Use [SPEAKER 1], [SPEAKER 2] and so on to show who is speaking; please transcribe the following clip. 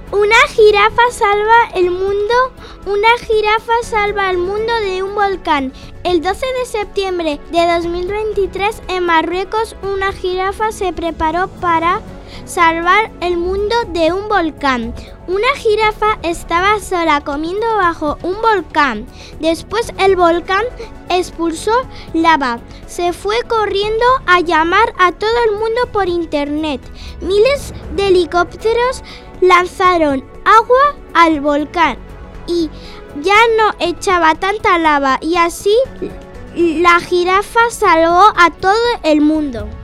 [SPEAKER 1] Una jirafa salva el mundo. Una jirafa salva el mundo de un volcán. El 12 de septiembre de 2023 en Marruecos, una jirafa se preparó para salvar el mundo de un volcán. Una jirafa estaba sola comiendo bajo un volcán. Después el volcán expulsó lava. Se fue corriendo a llamar a todo el mundo por internet. Miles de helicópteros lanzaron agua al volcán y ya no echaba tanta lava, y así la jirafa salvó a todo el mundo.